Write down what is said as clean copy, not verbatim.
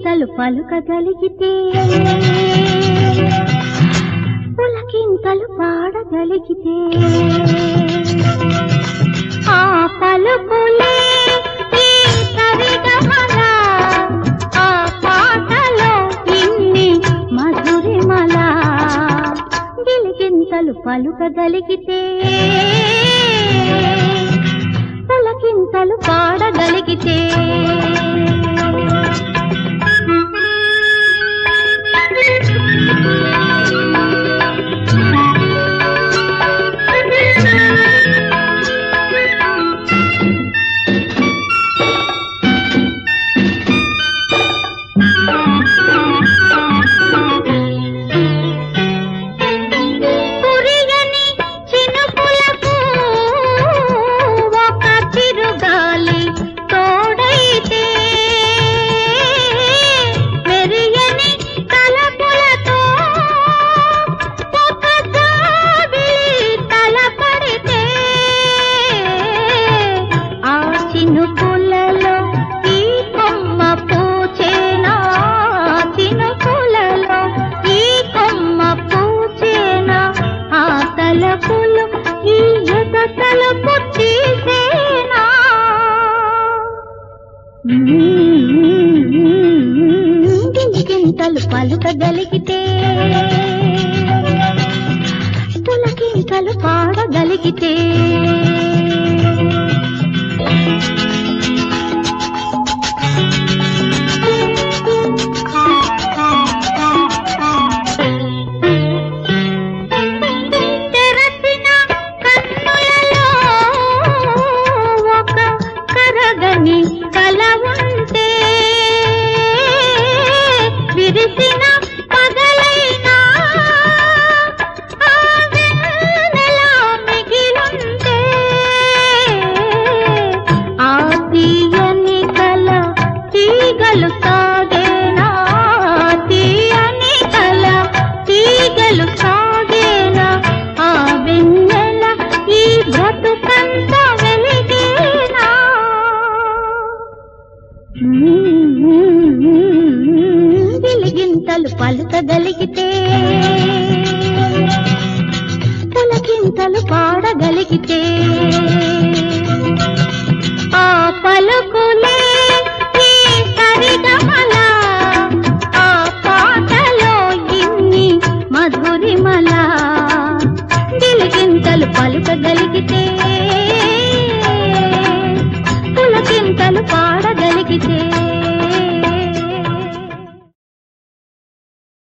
పులకింతలు పలుకగలిగితే పులకింతలు పాడగలిగితే ఆ పలుకులే ఈ సరిగమల ఆ పాటలో ఇన్ని మధురిమల గిలిగింతలు పలుకగలిగితే పులకింతలు పాడగలిగితే చినుకులలో ఈ కొమ్మ పూచేనా చినుకులలో ఈ కొమ్మ పూచేనా ఆ తలపులు ఈ ఎద తలుపు తీసేనా గిలిగింతలు పలుకగలిగితే పులకింతలు పాడగలిగితే కల ఉంటే విరిసిన పగలైనా ఆ వెన్నెల మిగిలుంటే ఆ తీయని కల తీగలు సాగేనా తీయని కల తీగలు సాగేనా ఆ వెన్నెల ఈ బ్రతుకంతా వెలిగేనా గిలిగింతలు పలుకగలిగితే పులకింతలు పాడగలిగితే ఆ పలుకులే ఈ సరిగమల ఆ పాటలో ఇన్ని మధురిమల గిలిగింతలు పలుకగలిగితే పులకింతలు పాడగలిగితే